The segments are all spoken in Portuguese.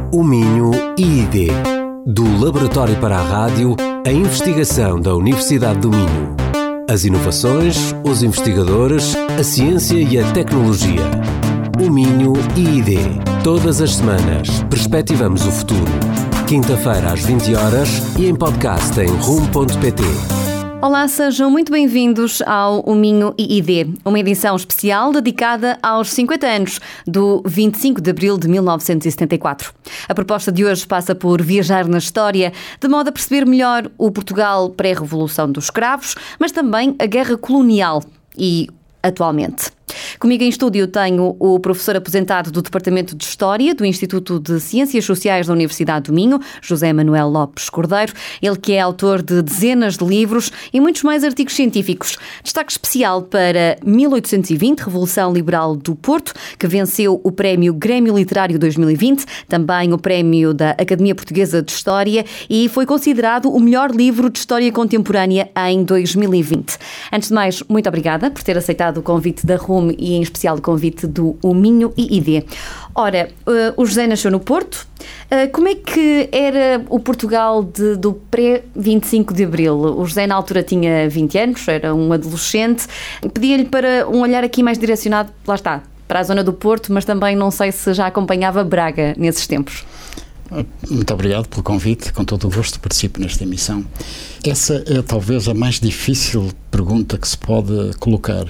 O Minho IID. Do Laboratório para a Rádio, a investigação da Universidade do Minho. As inovações, os investigadores, a ciência e a tecnologia. O Minho IID. Todas as semanas, perspectivamos o futuro. Quinta-feira às 20 horas e em podcast em rum.pt. Olá, sejam muito bem-vindos ao O Minho IID, uma edição especial dedicada aos 50 anos do 25 de Abril de 1974. A proposta de hoje passa por viajar na história, de modo a perceber melhor o Portugal pré-revolução dos escravos, mas também a guerra colonial e atualmente. Comigo em estúdio tenho o professor aposentado do Departamento de História do Instituto de Ciências Sociais da Universidade do Minho, José Manuel Lopes Cordeiro, ele que é autor de dezenas de livros e muitos mais artigos científicos. Destaque especial para 1820, Revolução Liberal do Porto, que venceu o Prémio Grêmio Literário 2020, também o Prémio da Academia Portuguesa de História e foi considerado o melhor livro de História Contemporânea em 2020. Antes de mais, muito obrigada por ter aceitado o convite da RUM e em especial o convite do O Minho IID. Ora, o José nasceu no Porto. Como é que era o Portugal do pré-25 de Abril? O José na altura tinha 20 anos, era um adolescente. Pedia-lhe para um olhar aqui mais direcionado, lá está, para a zona do Porto, mas também não sei se já acompanhava Braga nesses tempos. Muito obrigado pelo convite, com todo o gosto participo nesta emissão. Essa é talvez a mais difícil pergunta que se pode colocar,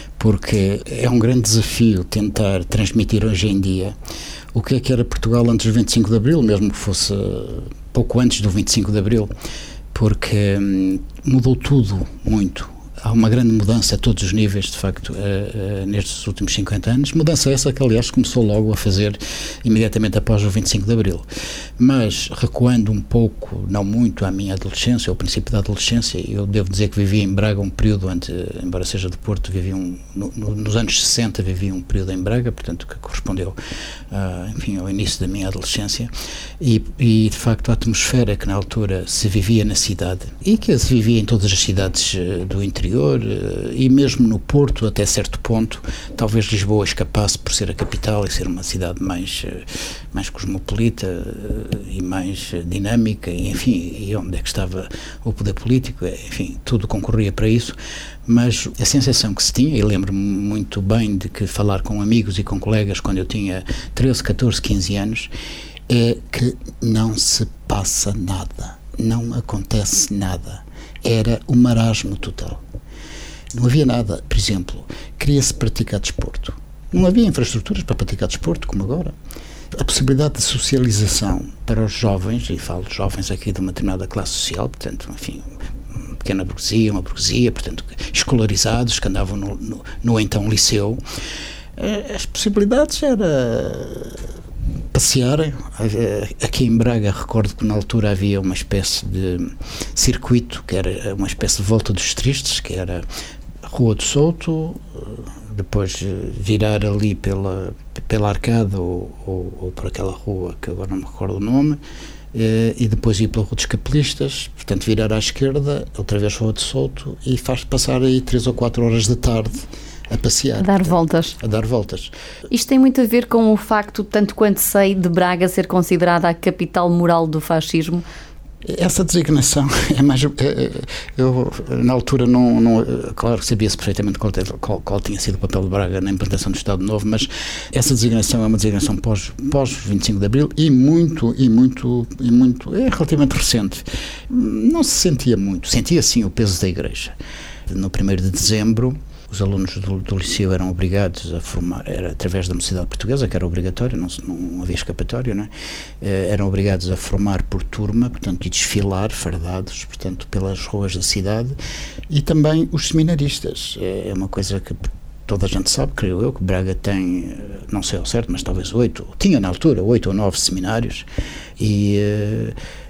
porque é um grande desafio tentar transmitir hoje em dia o que era Portugal antes do 25 de Abril, mesmo que fosse pouco antes do 25 de Abril, porque mudou tudo muito. Há uma grande mudança a todos os níveis, de facto, nestes últimos 50 anos. Mudança essa que, aliás, começou logo a fazer imediatamente após o 25 de Abril. Mas, recuando um pouco, não muito, à minha adolescência, ao princípio da adolescência, eu devo dizer que vivi em Braga um período, embora seja de Porto, nos anos 60 vivi um período em Braga, portanto, que correspondeu, ao início da minha adolescência, e, de facto, a atmosfera que na altura se vivia na cidade, e que se vivia em todas as cidades do interior, e mesmo no Porto, até certo ponto, talvez Lisboa escapasse por ser a capital e ser uma cidade mais cosmopolita e mais dinâmica, e onde é que estava o poder político, tudo concorria para isso, mas a sensação que se tinha, e lembro-me muito bem de que falar com amigos e com colegas quando eu tinha 13, 14, 15 anos, é que não se passa nada, não acontece nada. Era um marasmo total. Não havia nada, por exemplo, queria-se praticar desporto. Não havia infraestruturas para praticar desporto, como agora. A possibilidade de socialização para os jovens, e falo de jovens aqui de uma determinada classe social, portanto, uma pequena burguesia, portanto, escolarizados, que andavam no então liceu, as possibilidades era passearem. Aqui em Braga recordo que na altura havia uma espécie de circuito, que era uma espécie de volta dos tristes, que era a Rua do Souto, depois virar ali pela Arcada ou por aquela rua que agora não me recordo o nome, e depois ir pela Rua dos Capelistas, portanto virar à esquerda, outra vez Rua do Souto, e faz passar aí 3 ou 4 horas da tarde a passear. A dar voltas. Isto tem muito a ver com o facto, tanto quanto sei, de Braga ser considerada a capital moral do fascismo. Essa designação é mais... Eu, na altura, claro que sabia-se perfeitamente qual tinha sido o papel de Braga na implantação do Estado Novo, mas essa designação é uma designação pós 25 de Abril e muito, é relativamente recente. Não se sentia muito, sentia sim o peso da Igreja. No 1º de dezembro, os alunos do liceu eram obrigados a formar, era através da Mocidade Portuguesa, que era obrigatório, não havia escapatório, não é? Eram obrigados a formar por turma, portanto, e desfilar fardados, portanto, pelas ruas da cidade, e também os seminaristas. É uma coisa que toda a gente sabe, creio eu, que Braga tem, não sei ao certo, mas talvez tinha na altura 8 ou 9 seminários, e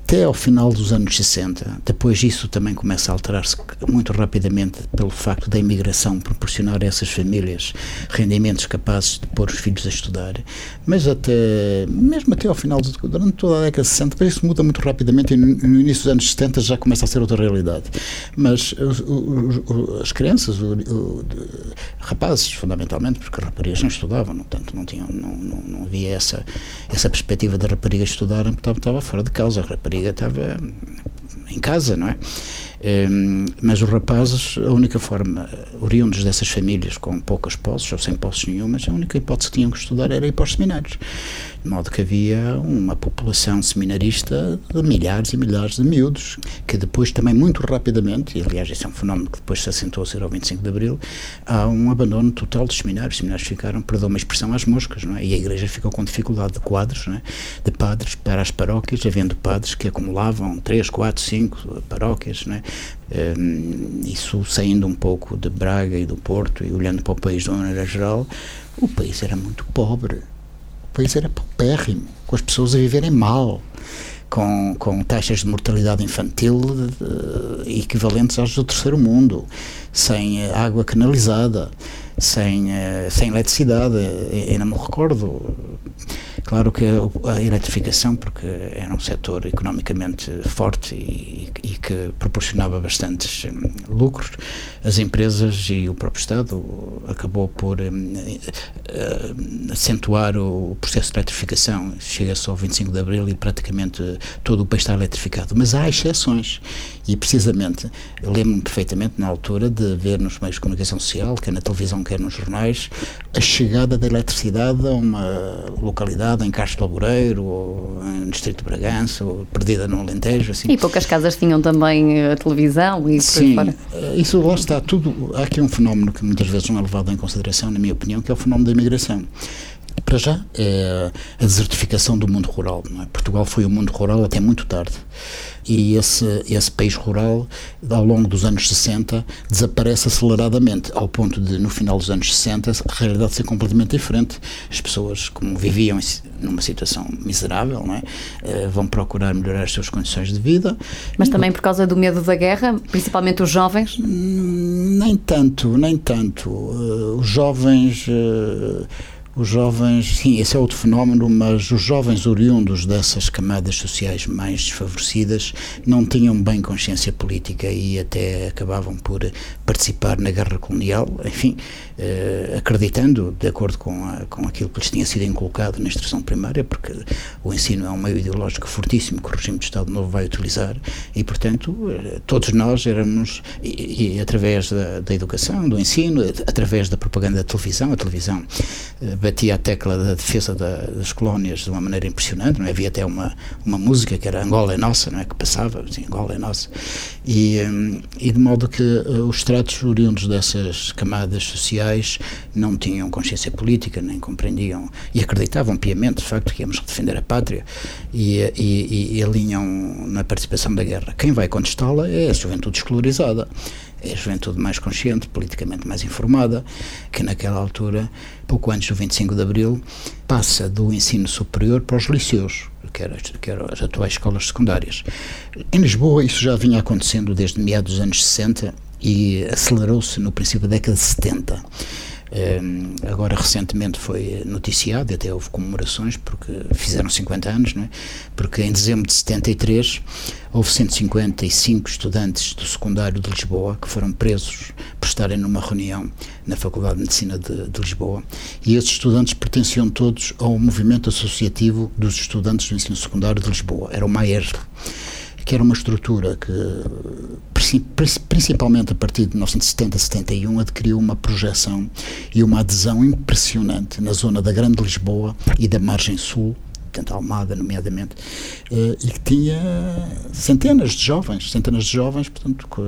até ao final dos anos 60. Depois isso também começa a alterar-se muito rapidamente pelo facto da imigração proporcionar a essas famílias rendimentos capazes de pôr os filhos a estudar. Mas mesmo até ao final, durante toda a década de 60, depois isso muda muito rapidamente e no início dos anos 70 já começa a ser outra realidade. Mas as crianças, rapazes fundamentalmente, porque raparigas não estudavam, portanto não havia essa perspectiva da rapariga estudarem, porque estava fora de causa, a rapariga estava em casa, não é? Mas os rapazes, a única forma, oriundos dessas famílias com poucas posses ou sem posses nenhumas, a única hipótese que tinham que estudar era ir para os seminários, de modo que havia uma população seminarista de milhares e milhares de miúdos, que depois também muito rapidamente, e aliás esse é um fenómeno que depois se acentuou a ser ao 25 de Abril, há um abandono total dos seminários. Os seminários ficaram, perdão uma expressão, às moscas, não é? E a Igreja ficou com dificuldade de quadros, não é? De padres para as paróquias, havendo padres que acumulavam 3, 4, 5 paróquias, não é? Isso saindo um pouco de Braga e do Porto e olhando para o país de uma maneira geral, o país era muito pobre, o país era paupérrimo, com as pessoas a viverem mal, com taxas de mortalidade infantil equivalentes às do terceiro mundo, sem água canalizada, sem eletricidade. Ainda me recordo, claro que a eletrificação, porque era um setor economicamente forte e que proporcionava bastantes lucros, as empresas e o próprio Estado acabou por acentuar o processo de eletrificação. Chega-se ao 25 de Abril e praticamente todo o país está eletrificado, mas há exceções e precisamente lembro-me perfeitamente na altura de ver nos meios de comunicação social, quer na televisão quer nos jornais, a chegada da eletricidade a uma localidade em Castro Laboreiro ou no Distrito de Bragança ou perdida no Alentejo, assim. E poucas casas tinham também a televisão e por aí fora. Isso lá está tudo. Há aqui um fenómeno que muitas vezes não é levado em consideração, na minha opinião, que é o fenómeno da imigração. Para já é a desertificação do mundo rural, não é? Portugal foi um mundo rural até muito tarde e esse país rural ao longo dos anos 60 desaparece aceleradamente, ao ponto de no final dos anos 60 a realidade ser completamente diferente. As pessoas, como viviam numa situação miserável, não é? Vão procurar melhorar as suas condições de vida. Mas também por causa do medo da guerra, principalmente os jovens? Nem tanto. Os jovens, sim, esse é outro fenómeno, mas os jovens oriundos dessas camadas sociais mais desfavorecidas não tinham bem consciência política e até acabavam por participar na guerra colonial, enfim, acreditando, de acordo com aquilo que lhes tinha sido inculcado na instrução primária, porque o ensino é um meio ideológico fortíssimo que o regime de Estado Novo vai utilizar e, portanto, todos nós éramos, e através da educação, do ensino, através da propaganda da televisão, a televisão batia a tecla da defesa das colónias de uma maneira impressionante, não é? Havia até uma música que era Angola é Nossa, não é? Que passava, assim, Angola é Nossa, e de modo que os estratos oriundos dessas camadas sociais não tinham consciência política, nem compreendiam e acreditavam piamente, de facto, que íamos defender a pátria e alinham na participação da guerra. Quem vai contestá-la é a juventude escolarizada, é a juventude mais consciente, politicamente mais informada, que naquela altura, pouco antes do 25 de Abril, passa do ensino superior para os liceus, que eram as atuais escolas secundárias. Em Lisboa isso já vinha acontecendo desde meados dos anos 60 e acelerou-se no princípio da década de 70. Agora recentemente foi noticiado e até houve comemorações porque fizeram 50 anos, não é? Porque em dezembro de 73 houve 155 estudantes do secundário de Lisboa que foram presos por estarem numa reunião na Faculdade de Medicina de Lisboa, e esses estudantes pertenciam todos ao movimento associativo dos estudantes do ensino secundário de Lisboa, era o MAER, que era uma estrutura que, principalmente a partir de 1970-71, adquiriu uma projeção e uma adesão impressionante na zona da Grande Lisboa e da Margem Sul, portanto Almada nomeadamente, e que tinha centenas de jovens, portanto,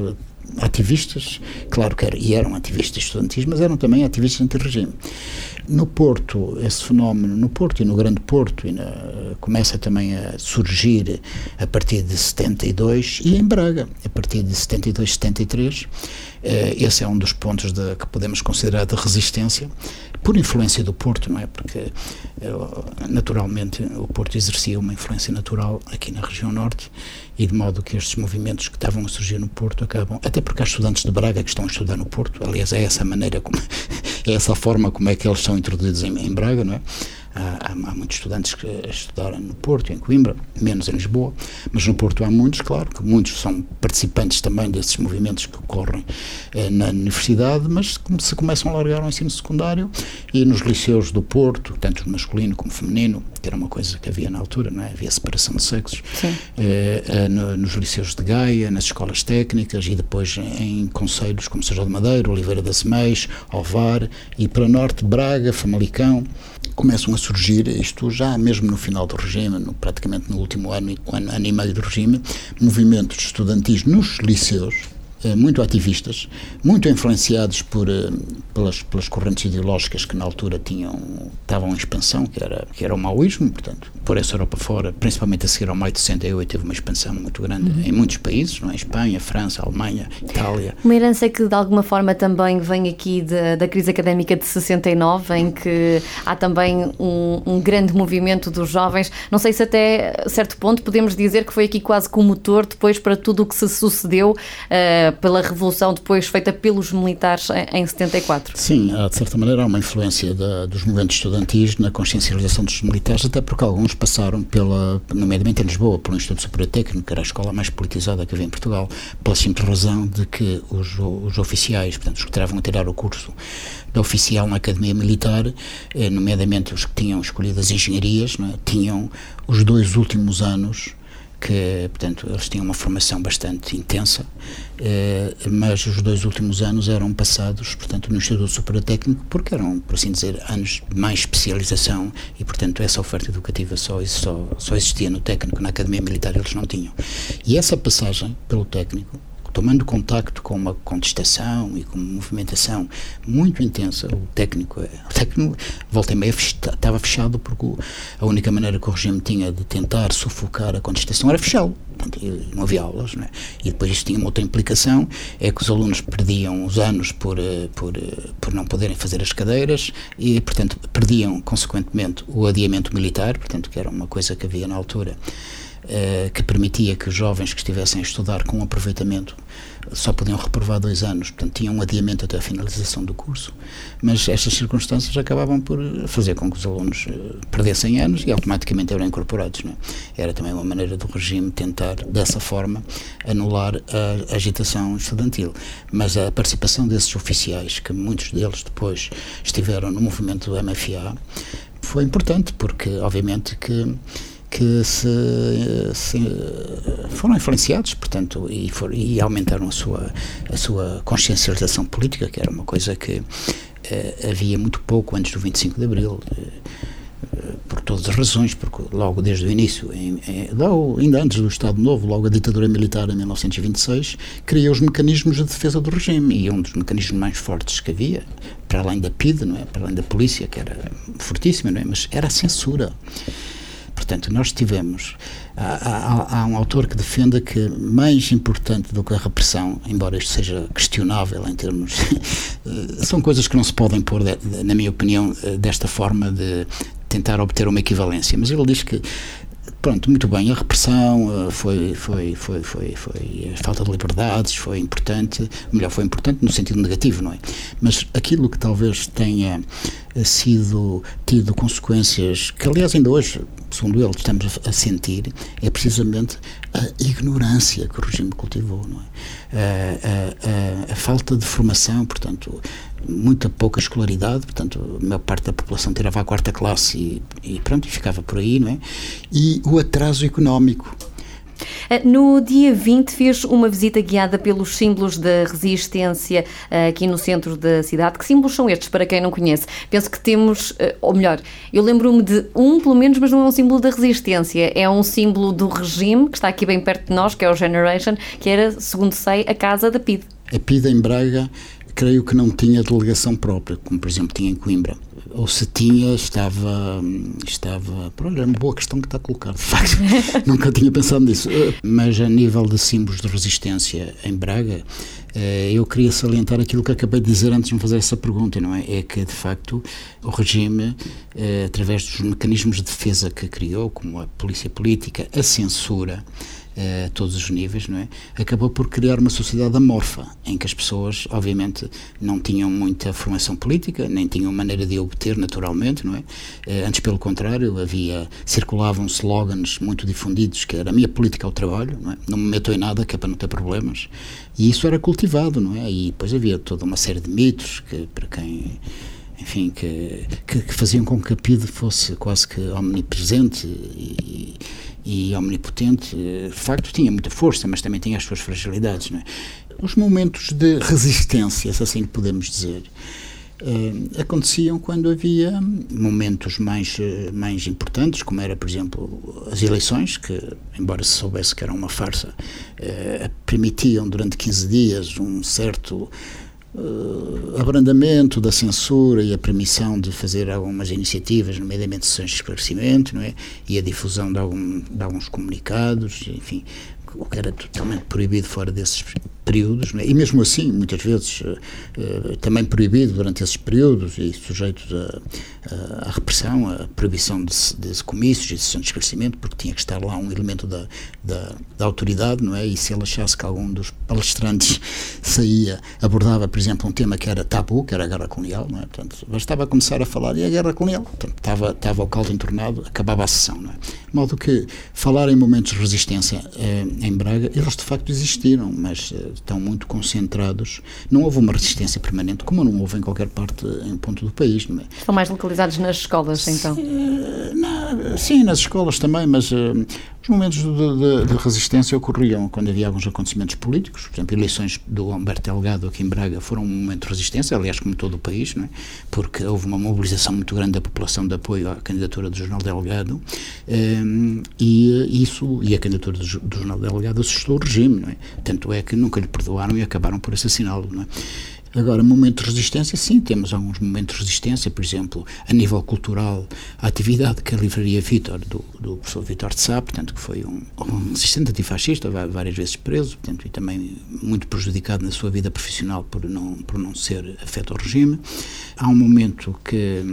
ativistas, claro que eram ativistas estudantis, mas eram também ativistas anti-regime. No Porto, esse fenómeno, no Porto e no Grande Porto, começa também a surgir a partir de 72, e em Braga, a partir de 72, 73, esse é um dos pontos que podemos considerar de resistência, por influência do Porto, não é? Porque, naturalmente, o Porto exercia uma influência natural aqui na região norte, e de modo que estes movimentos que estavam a surgir no Porto acabam, até porque há estudantes de Braga que estão a estudar no Porto, aliás, é essa a maneira, é essa a forma como é que eles são introduzidos em Braga, não é? Há muitos estudantes que estudaram no Porto, em Coimbra, menos em Lisboa, mas no Porto há muitos, claro, que muitos são participantes também desses movimentos que ocorrem na universidade, mas se começam a largar o ensino secundário, e nos liceus do Porto, tanto masculino como feminino, que era uma coisa que havia na altura, não é? Havia separação de sexos, nos liceus de Gaia, nas escolas técnicas, e depois em concelhos como São João de Madeira, Oliveira das Meias, Ovar, e para norte, Braga, Famalicão, começam a surgir, isto já mesmo no final do regime, praticamente no último ano e meio do regime, movimentos estudantis nos liceus, muito ativistas, muito influenciados pelas correntes ideológicas que na altura estavam em expansão, que era o maoísmo, portanto, por essa Europa fora, principalmente a seguir ao maio de 68, teve uma expansão muito grande em muitos países, não é? Espanha, França, Alemanha, Itália. Uma herança que de alguma forma também vem aqui da crise académica de 69, em que há também um grande movimento dos jovens. Não sei se até certo ponto podemos dizer que foi aqui quase como motor depois para tudo o que se sucedeu pela revolução depois feita pelos militares em 74. Sim, de certa maneira há uma influência dos movimentos estudantis na consciencialização dos militares, até porque alguns passaram nomeadamente em Lisboa, pelo Instituto Superior Técnico, que era a escola mais politizada que havia em Portugal, pela simples razão de que os oficiais, portanto, os que estavam a tirar o curso de oficial na Academia Militar, nomeadamente os que tinham escolhido as engenharias, não é? Tinham os 2 últimos anos que, portanto, eles tinham uma formação bastante intensa, mas os 2 últimos anos eram passados, portanto, no Instituto Superior Técnico, porque eram, por assim dizer, anos de mais especialização, e, portanto, essa oferta educativa só existia no técnico. Na Academia Militar eles não tinham. E essa passagem pelo técnico, tomando contacto com uma contestação e com uma movimentação muito intensa, o técnico volta e meia estava fechado, porque a única maneira que o regime tinha de tentar sufocar a contestação era fechá-lo. Não havia aulas, não é? E depois isto tinha uma outra implicação, é que os alunos perdiam os anos por não poderem fazer as cadeiras e, portanto, perdiam, consequentemente, o adiamento militar, portanto, que era uma coisa que havia na altura, que permitia que os jovens que estivessem a estudar com aproveitamento só podiam reprovar 2 anos, portanto tinham um adiamento até a finalização do curso, mas estas circunstâncias acabavam por fazer com que os alunos perdessem anos e automaticamente eram incorporados, não é? Era também uma maneira do regime tentar, dessa forma, anular a agitação estudantil, mas a participação desses oficiais, que muitos deles depois estiveram no movimento do MFA, foi importante, porque obviamente que foram influenciados, portanto, e aumentaram a sua consciencialização política, que era uma coisa que havia muito pouco antes do 25 de Abril, por todas as razões, porque logo desde o início, ainda antes do Estado Novo, logo a ditadura militar em 1926, criou os mecanismos de defesa do regime, e um dos mecanismos mais fortes que havia, para além da PIDE, não é? Para além da polícia, que era fortíssima, não é? Mas era a censura. Portanto, nós tivemos, há um autor que defenda que mais importante do que a repressão, embora isto seja questionável em termos, são coisas que não se podem pôr, na minha opinião, desta forma de tentar obter uma equivalência, mas ele diz que, pronto, muito bem, a repressão foi a falta de liberdades, foi importante no sentido negativo, não é? Mas aquilo que talvez tenha tido consequências, que aliás ainda hoje, segundo ele, estamos a sentir, é precisamente a ignorância que o regime cultivou, não é? A falta de formação, portanto, muita pouca escolaridade, portanto, a maior parte da população tirava a 4ª classe e pronto, ficava por aí, não é? E o atraso económico. No dia 20 fez uma visita guiada pelos símbolos da resistência aqui no centro da cidade. Que símbolos são estes, para quem não conhece? Penso que temos, ou melhor, eu lembro-me de pelo menos, mas não é um símbolo da resistência, é um símbolo do regime, que está aqui bem perto de nós, que é o Generation, que era, segundo sei, a casa da PIDE. A PIDE em Braga, creio que não tinha delegação própria, como por exemplo tinha em Coimbra. Ou se tinha, estava era uma boa questão que está a colocar, de facto. Nunca tinha pensado nisso. Mas a nível de símbolos de resistência em Braga, eu queria salientar aquilo que acabei de dizer antes de me fazer essa pergunta, não é? É que, de facto, o regime, através dos mecanismos de defesa que criou, como a polícia política, a censura, a todos os níveis, não é? Acabou por criar uma sociedade amorfa, em que as pessoas, obviamente, não tinham muita formação política, nem tinham maneira de obter naturalmente, não é? Antes, pelo contrário, circulavam slogans muito difundidos, que era a minha política ao trabalho, não é? Não me meto em nada, que é para não ter problemas, e isso era cultivado, não é? E depois havia toda uma série de mitos, que para quem... Enfim, que faziam com que a PIDE fosse quase que omnipresente e omnipotente. De facto tinha muita força, mas também tinha as suas fragilidades, não é? Os momentos de resistência, se assim podemos dizer, aconteciam quando havia momentos mais importantes, como era, por exemplo, as eleições, que, embora se soubesse que era uma farsa, permitiam durante 15 dias um certo abrandamento da censura e a permissão de fazer algumas iniciativas, nomeadamente sessões de esclarecimento, não é? E a difusão de alguns comunicados, enfim, o que era totalmente proibido fora desses períodos, não é? E mesmo assim, muitas vezes, também proibido durante esses períodos e sujeito à repressão, à proibição de comícios e de sessões de esclarecimento, porque tinha que estar lá um elemento da autoridade, não é? E se ele achasse que algum dos palestrantes abordava, por exemplo, um tema que era tabu, que era a guerra colonial, não é? Portanto, bastava começar a falar e a guerra colonial, portanto, estava o caldo entornado, acabava a sessão, não é? De modo que falar em momentos de resistência em Braga, eles de facto existiram, mas estão muito concentrados. Não houve uma resistência permanente, como não houve em qualquer parte, em ponto do país, não é? Estão mais localizados nas escolas, então? Sim, nas escolas também, mas os momentos de resistência ocorriam quando havia alguns acontecimentos políticos. Por exemplo, eleições do Humberto Delgado aqui em Braga foram um momento de resistência, aliás, como todo o país, não é? Porque houve uma mobilização muito grande da população de apoio à candidatura do Jornal Delgado, e a candidatura do Jornal Delgado assustou o regime, não é? Tanto é que nunca lhe perdoaram e acabaram por assassiná-lo, não é? Agora, momentos de resistência, sim, temos alguns momentos de resistência, por exemplo, a nível cultural, a atividade que a Livraria Vítor, do professor Vítor de Sá, portanto, que foi um resistente antifascista, várias vezes preso, portanto, e também muito prejudicado na sua vida profissional por não ser afeto ao regime. Há um momento que,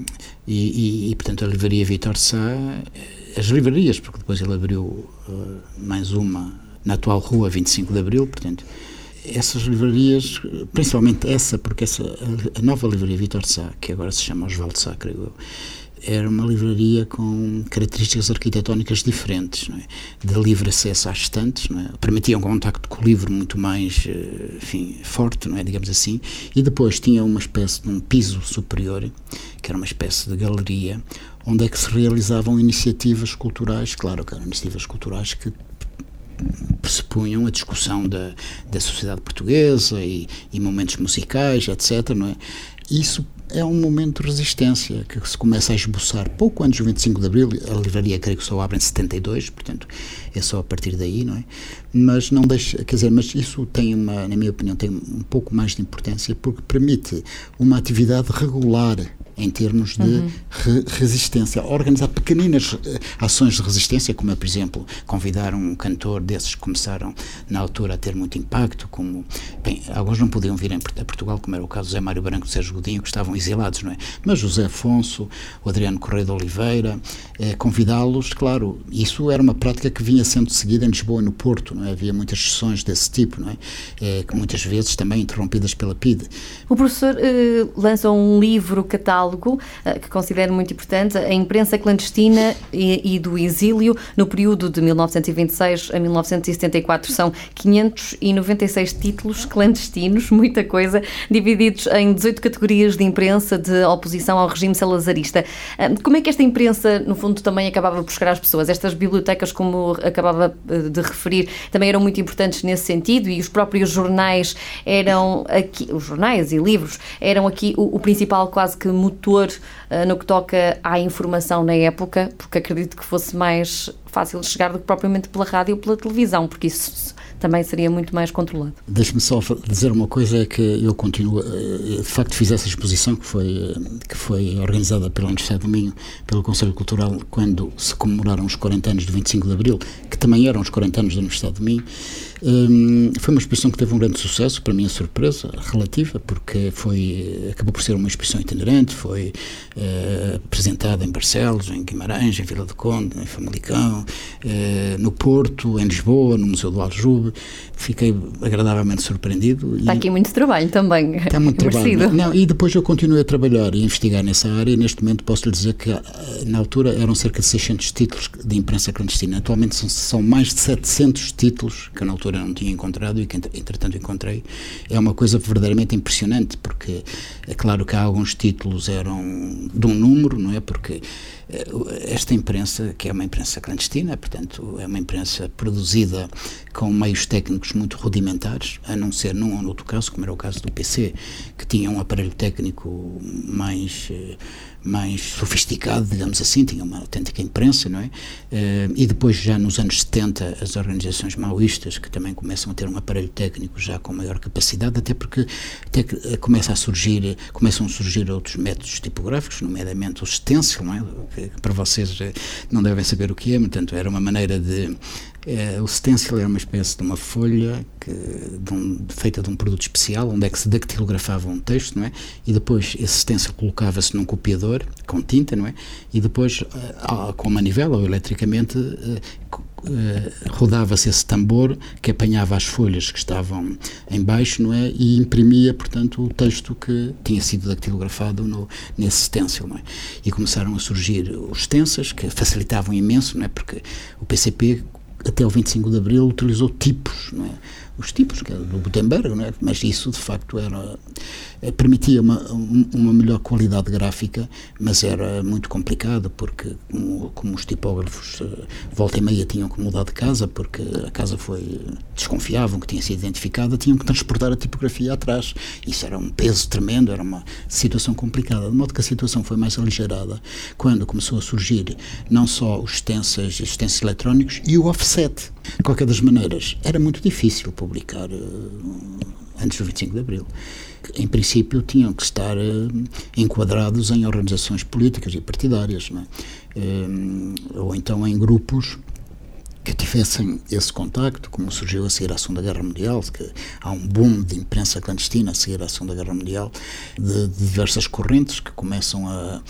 portanto, a Livraria Vítor de Sá, as livrarias, porque depois ele abriu mais uma na atual rua 25 de Abril, portanto, essas livrarias, principalmente porque a nova livraria Vítor de Sá, que agora se chama Osvaldo de Sá, creio eu, era uma livraria com características arquitetónicas diferentes, não é? De livre acesso às estantes, não é? Permitia um contacto com o livro muito mais, forte, não é? Digamos assim, e depois tinha uma espécie de um piso superior, que era uma espécie de galeria, onde é que se realizavam iniciativas culturais, claro que eram iniciativas culturais que pressupunham a discussão da sociedade portuguesa e momentos musicais, etc., não é? Isso é um momento de resistência que se começa a esboçar pouco antes do 25 de Abril. A livraria, creio que só abre em 72, portanto é só a partir daí, não é? Mas não deixa, quer dizer, mas isso tem na minha opinião, tem um pouco mais de importância, porque permite uma atividade regular em termos de resistência, organizar pequeninas ações de resistência, como é, por exemplo, convidar um cantor desses que começaram na altura a ter muito impacto, como, bem, alguns não podiam vir a Portugal, como era o caso do Zé Mário Branco e do Sérgio Godinho, que estavam exilados, não é? Mas José Afonso, o Adriano Correia de Oliveira, convidá-los, claro, isso era uma prática que vinha sendo seguida em Lisboa e no Porto, não é? Havia muitas sessões desse tipo, não é? Que muitas vezes também interrompidas pela PIDE. O professor lança um livro catálogo que considero muito importante, a imprensa clandestina e do exílio no período de 1926 a 1974. São 596 títulos clandestinos, muita coisa, divididos em 18 categorias de imprensa de oposição ao regime salazarista. Como é que esta imprensa, no fundo, também acabava por chegar às pessoas? Estas bibliotecas, como acabava de referir, também eram muito importantes nesse sentido, e os próprios jornais eram aqui, os jornais e livros eram aqui o principal quase que motor no que toca à informação na época, porque acredito que fosse mais fácil chegar do que propriamente pela rádio ou pela televisão, porque isso também seria muito mais controlado. Deixe-me só dizer uma coisa, é que eu continuo, de facto fiz essa exposição que foi organizada pela Universidade do Minho, pelo Conselho Cultural, quando se comemoraram os 40 anos do 25 de Abril, que também eram os 40 anos da Universidade do Minho. Foi uma exposição que teve um grande sucesso, para mim a surpresa relativa, porque acabou por ser uma exposição itinerante, foi apresentada em Barcelos, em Guimarães, em Vila do Conde, em Famalicão, no Porto, em Lisboa, no Museu do Aljube. Fiquei agradavelmente surpreendido. Está aqui muito trabalho também. Está muito trabalho. Não, e depois eu continuei a trabalhar e a investigar nessa área, e neste momento posso lhe dizer que na altura eram cerca de 600 títulos de imprensa clandestina. Atualmente são mais de 700 títulos que eu na altura não tinha encontrado e que entretanto encontrei. É uma coisa verdadeiramente impressionante, porque é claro que há alguns títulos eram de um número, não é? Porque esta imprensa, que é uma imprensa clandestina, portanto é uma imprensa produzida com meios técnicos muito rudimentares, a não ser num ou noutro caso, como era o caso do PC, que tinha um aparelho técnico mais sofisticado, digamos assim, tinha uma autêntica imprensa, não é? E depois, já nos anos 70, as organizações maoístas, que também começam a ter um aparelho técnico já com maior capacidade, até que começam a surgir outros métodos tipográficos, nomeadamente o stencil, não é? Que para vocês não devem saber o que é, portanto, era uma maneira de... o stencil era uma espécie de uma folha feita de um produto especial, onde é que se dactilografava um texto, não é? E depois esse stencil colocava-se num copiador com tinta, não é? E depois, com manivela ou eletricamente, rodava-se esse tambor que apanhava as folhas que estavam em baixo, não é? E imprimia, portanto, o texto que tinha sido dactilografado nesse stencil, não é? E começaram a surgir os stencils, que facilitavam imenso, não é? Porque o PCP, até o 25 de Abril, utilizou tipos, não é? Os tipos, que era do Gutenberg, não é? Mas isso, de facto, permitia uma melhor qualidade gráfica, mas era muito complicado, porque como os tipógrafos volta e meia tinham que mudar de casa, porque a casa desconfiavam que tinha sido identificada, tinham que transportar a tipografia atrás. Isso era um peso tremendo, era uma situação complicada, de modo que a situação foi mais aligerada quando começou a surgir não só os stencils eletrónicos e o offset. De qualquer das maneiras, era muito difícil publicar antes do 25 de Abril. Em princípio, tinham que estar enquadrados em organizações políticas e partidárias, não é? Ou então em grupos que tivessem esse contacto, como surgiu a seguir à Segunda Guerra Mundial, que há um boom de imprensa clandestina a seguir à Segunda Guerra Mundial, de diversas correntes que começam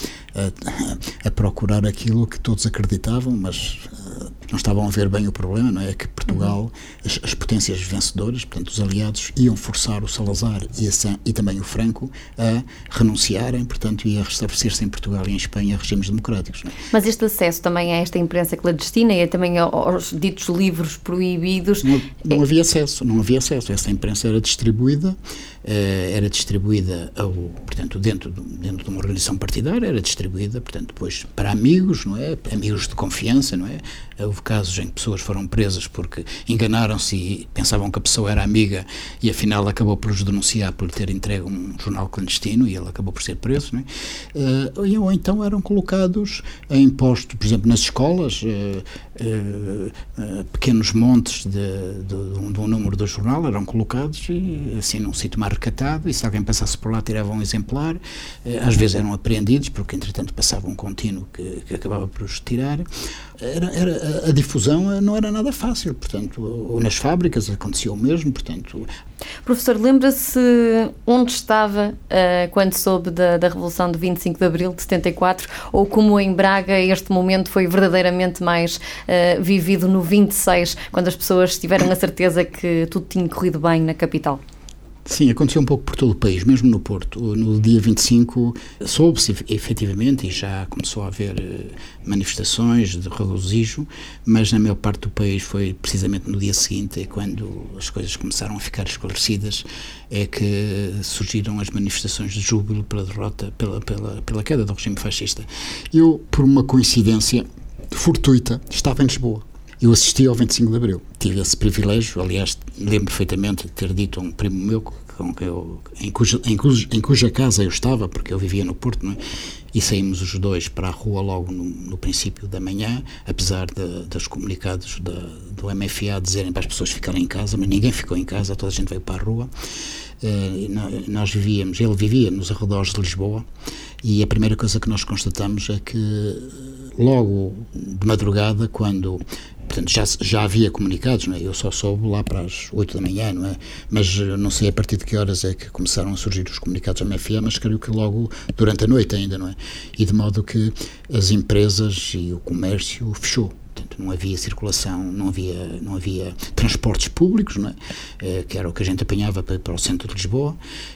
a procurar aquilo que todos acreditavam, mas não estavam a ver bem o problema, não é? Que Portugal, as potências vencedoras, portanto os aliados, iam forçar o Salazar e também o Franco a renunciarem, portanto, e a restabelecer-se em Portugal e em Espanha regimes democráticos, não é? Mas este acesso também a esta imprensa clandestina e também aos ditos livros proibidos... Não havia acesso. Essa imprensa era distribuída portanto, dentro de uma organização partidária, era distribuída, portanto, depois para amigos, não é? Amigos de confiança, não é? Houve casos em que pessoas foram presas porque enganaram-se e pensavam que a pessoa era amiga e afinal acabou por os denunciar por ter entregue um jornal clandestino e ele acabou por ser preso, não é? Ou então eram colocados em postos, por exemplo, nas escolas, pequenos montes de um número do jornal eram colocados e assim num sítio mais recatado, e se alguém passasse por lá tirava um exemplar, às vezes eram apreendidos porque entretanto passava um contínuo que acabava por os tirar. A difusão não era nada fácil, portanto, ou nas fábricas acontecia o mesmo, portanto... Professor, lembra-se onde estava quando soube da Revolução de 25 de Abril de 74, ou como em Braga este momento foi verdadeiramente mais vivido no 26, quando as pessoas tiveram a certeza que tudo tinha corrido bem na capital? Sim, aconteceu um pouco por todo o país, mesmo no Porto. No dia 25 soube-se efetivamente e já começou a haver manifestações de regozijo, mas na maior parte do país foi precisamente no dia seguinte, quando as coisas começaram a ficar esclarecidas, é que surgiram as manifestações de júbilo pela derrota, pela queda do regime fascista. Eu, por uma coincidência fortuita, estava em Lisboa. Eu assisti ao 25 de Abril. tive esse privilégio. Aliás, lembro perfeitamente de ter dito a um primo meu em cuja casa eu estava, porque eu vivia no Porto, não é? E saímos os dois para a rua logo no princípio da manhã, apesar dos comunicados do MFA dizerem para as pessoas ficarem em casa, mas ninguém ficou em casa, toda a gente veio para a rua. Ele vivia nos arredores de Lisboa, e a primeira coisa que nós constatamos é que logo de madrugada, quando... Portanto, já havia comunicados, não é? Eu só soube lá para as 8 da manhã, não é? Mas não sei a partir de que horas é que começaram a surgir os comunicados da MFA, mas creio que logo durante a noite ainda, não é? E de modo que as empresas e o comércio fechou. Portanto, não havia circulação, não havia transportes públicos, não é? Que era o que a gente apanhava para o centro de Lisboa,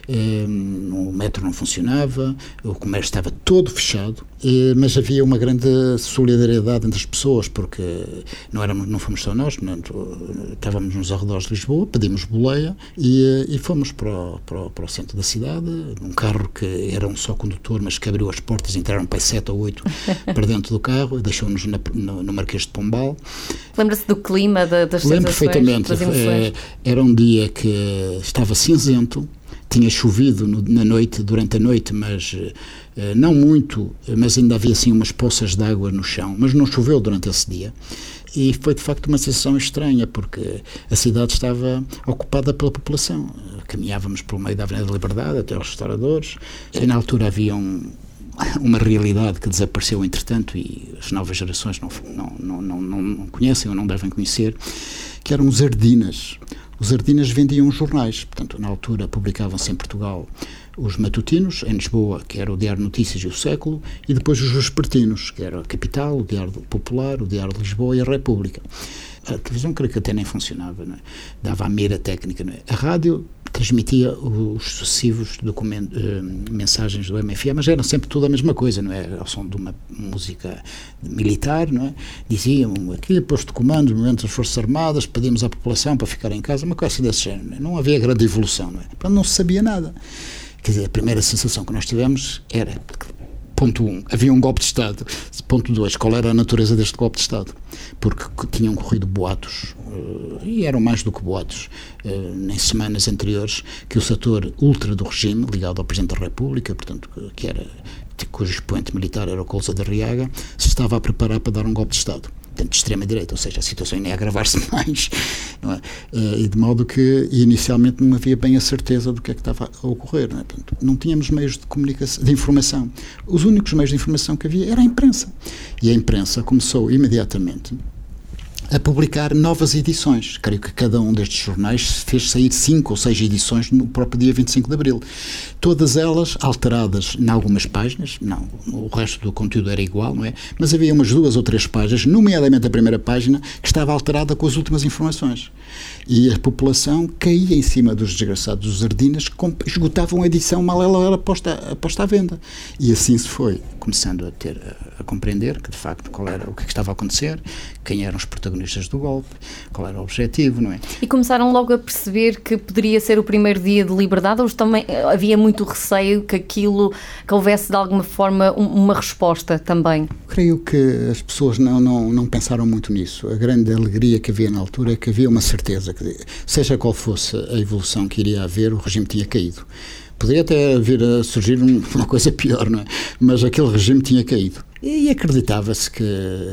o metro não funcionava, o comércio estava todo fechado, mas havia uma grande solidariedade entre as pessoas, porque não fomos só nós, estávamos nos arredores de Lisboa, pedimos boleia e fomos para o centro da cidade, num carro que era um só condutor, mas que abriu as portas, entraram para 7 ou 8 para dentro do carro e deixou-nos no Marquês de Pombal. Lembra-se do clima, das Lembro sensações, perfeitamente. das emoções? Era um dia que estava cinzento, tinha chovido durante a noite, mas não muito, mas ainda havia assim umas poças de água no chão, mas não choveu durante esse dia. E foi de facto uma sensação estranha, porque a cidade estava ocupada pela população. Caminhávamos pelo meio da Avenida da Liberdade até aos restauradores, e na altura havia uma realidade que desapareceu entretanto e as novas gerações não conhecem ou não devem conhecer, que eram os Ardinas. Os Ardinas vendiam jornais, portanto, na altura publicavam-se em Portugal os matutinos, em Lisboa, que era o Diário de Notícias e o Século, e depois os vespertinos, que era a Capital, o Diário Popular, o Diário de Lisboa e a República. A televisão, creio que até nem funcionava, não é? Dava a mera técnica, não é? A rádio transmitia os sucessivos mensagens do MFA, mas eram sempre tudo a mesma coisa, não é? Ao som de uma música militar, não é? Diziam aqui, posto de comando, momentos das Forças Armadas, pedimos à população para ficar em casa, uma coisa desse género, não é? Não havia grande evolução, não é? Portanto, não se sabia nada. Quer dizer, a primeira sensação que nós tivemos era... Ponto 1, havia um golpe de Estado. Ponto 2, qual era a natureza deste golpe de Estado? Porque tinham corrido boatos, e eram mais do que boatos, em semanas anteriores, que o setor ultra do regime, ligado ao Presidente da República, portanto, cujo expoente militar era o Cousa da Riaga, se estava a preparar para dar um golpe de Estado. Portanto, de extrema-direita, ou seja, a situação ia agravar-se mais, não é? E de modo que inicialmente não havia bem a certeza do que é que estava a ocorrer, não é? Portanto, não tínhamos meios de comunicação, de informação. Os únicos meios de informação que havia era a imprensa. E a imprensa começou imediatamente a publicar novas edições. Creio que cada um destes jornais fez sair 5 ou 6 edições no próprio dia 25 de Abril. Todas elas alteradas em algumas páginas, não, o resto do conteúdo era igual, não é? Mas havia umas 2 ou 3 páginas, nomeadamente a primeira página, que estava alterada com as últimas informações. E a população caía em cima dos desgraçados dos Ardinas, esgotavam a edição mal ela era posta à venda. E assim se foi, começando a compreender que, de facto, o que estava a acontecer, quem eram os protagonistas do golpe, qual era o objetivo, não é? E começaram logo a perceber que poderia ser o primeiro dia de liberdade, ou também havia muito receio que houvesse de alguma forma uma resposta também? Creio que as pessoas não pensaram muito nisso. A grande alegria que havia na altura é que havia uma certeza que, seja qual fosse a evolução que iria haver, o regime tinha caído. Poderia até vir a surgir uma coisa pior, não é? Mas aquele regime tinha caído. E acreditava-se que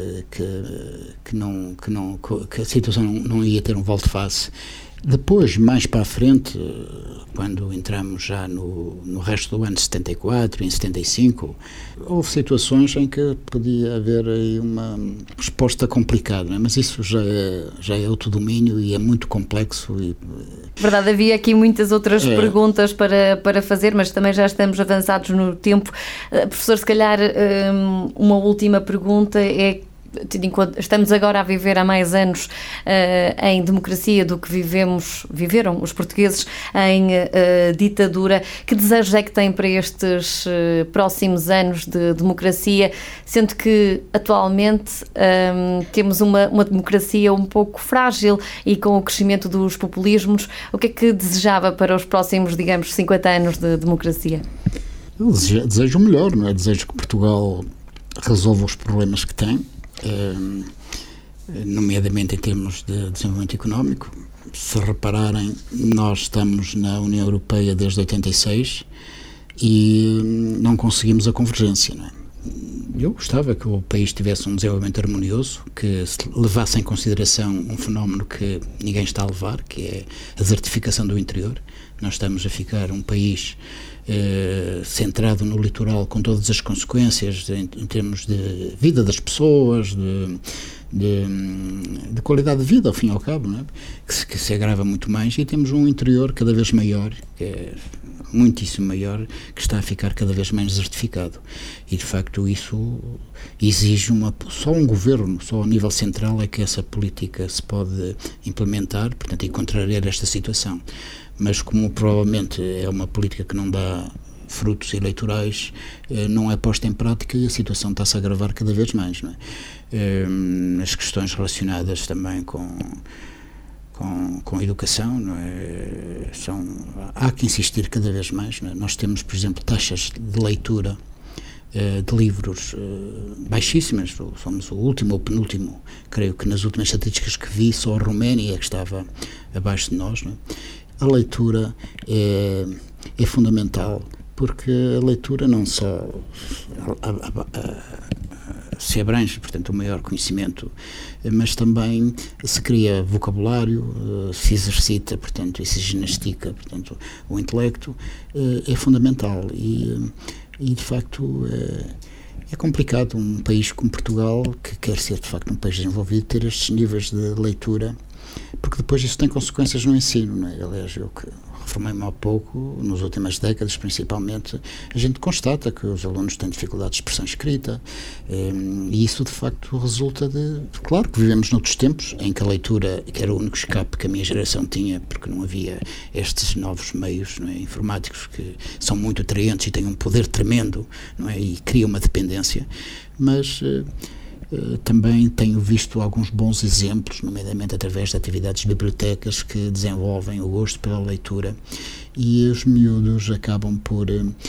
a situação não ia ter um volte-face. Depois, mais para a frente, quando entramos já no resto do ano 74, em 75, houve situações em que podia haver aí uma resposta complicada, não é? Mas isso já é outro domínio e é muito complexo. Verdade, havia aqui muitas outras perguntas para fazer, mas também já estamos avançados no tempo. Professor, se calhar uma última pergunta é: estamos agora a viver há mais anos em democracia do que viveram os portugueses em ditadura. Que desejos é que têm para estes próximos anos de democracia, sendo que atualmente temos uma democracia um pouco frágil e com o crescimento dos populismos? O que é que desejava para os próximos, digamos, 50 anos de democracia? Eu desejo o melhor, não é? Desejo que Portugal resolva os problemas que tem. nomeadamente em termos de desenvolvimento económico. Se repararem, nós estamos na União Europeia desde 86 e não conseguimos a convergência, não é? Eu gostava que o país tivesse um desenvolvimento harmonioso, que levasse em consideração um fenómeno que ninguém está a levar, que é a desertificação do interior. Nós estamos a ficar um país centrado no litoral, com todas as consequências em termos de vida das pessoas, de qualidade de vida, ao fim e ao cabo, não é? que se agrava muito mais, e temos um interior cada vez maior, que é muitíssimo maior, que está a ficar cada vez menos desertificado. E, de facto, isso exige só um governo, só a nível central é que essa política se pode implementar, portanto, e contrariar esta situação. Mas como provavelmente é uma política que não dá frutos eleitorais, não é posta em prática e a situação está-se a agravar cada vez mais, não é? As questões relacionadas também com a educação, não é? Há que insistir cada vez mais, não é? Nós temos, por exemplo, taxas de leitura de livros baixíssimas. Somos o último ou penúltimo, creio que nas últimas estatísticas que vi, só a Roménia que estava abaixo de nós, não é? A leitura é fundamental, porque a leitura não só se abrange, portanto, o maior conhecimento, mas também se cria vocabulário, se exercita, portanto, e se ginastica, portanto, o intelecto é fundamental e de facto é complicado um país como Portugal, que quer ser de facto um país desenvolvido, ter estes níveis de leitura, porque depois isso tem consequências no ensino, não é? Aliás, eu que reformei-me há pouco, nas últimas décadas principalmente, a gente constata que os alunos têm dificuldade de expressão escrita, e isso de facto resulta de... Claro que vivemos noutros tempos em que a leitura, que era o único escape que a minha geração tinha, porque não havia estes novos meios, não é, informáticos, que são muito atraentes e têm um poder tremendo, não é, e criam uma dependência, mas... também tenho visto alguns bons exemplos, nomeadamente através de atividades de bibliotecas que desenvolvem o gosto pela leitura, e os miúdos acabam por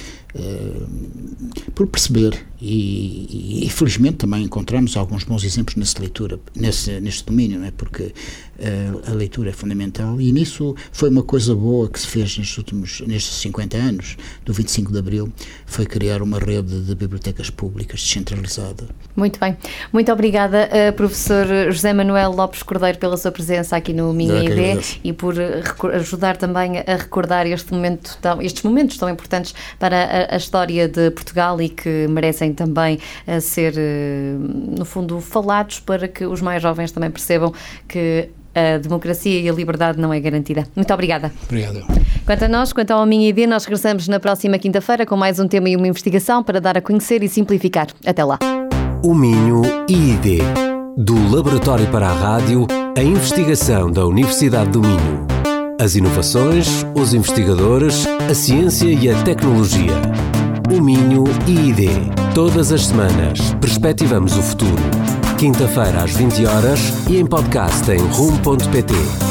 perceber e felizmente também encontramos alguns bons exemplos nessa leitura, neste domínio, não é? Porque a leitura é fundamental, e nisso foi uma coisa boa que se fez nestes 50 anos do 25 de Abril, foi criar uma rede de bibliotecas públicas descentralizada. Muito bem. Muito obrigada, professor José Manuel Lopes Cordeiro, pela sua presença aqui no Minho ID e por ajudar também a recordar estes momentos tão importantes para a história de Portugal e que merecem também ser, no fundo, falados, para que os mais jovens também percebam que a democracia e a liberdade não é garantida. Muito obrigada. Obrigado. Quanto a nós, quanto ao Minho ID, nós regressamos na próxima quinta-feira com mais um tema e uma investigação para dar a conhecer e simplificar. Até lá. O Minho ID, do Laboratório para a Rádio, a investigação da Universidade do Minho. As inovações, os investigadores, a ciência e a tecnologia. O Minho ID. Todas as semanas, perspectivamos o futuro. Quinta-feira às 20 horas e em podcast em rum.pt.